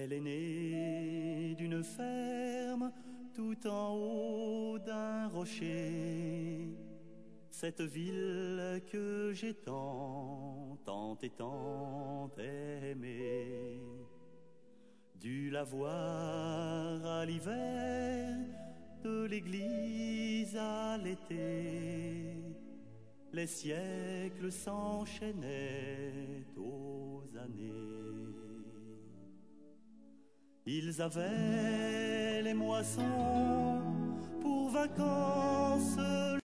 Elle est née d'une ferme tout en haut d'un rocher. Cette ville que j'ai tant et tant aimée. Dû la voir à l'hiver, de l'église à l'été. Les siècles s'enchaînaient aux années. Ils avaient les moissons pour vacances.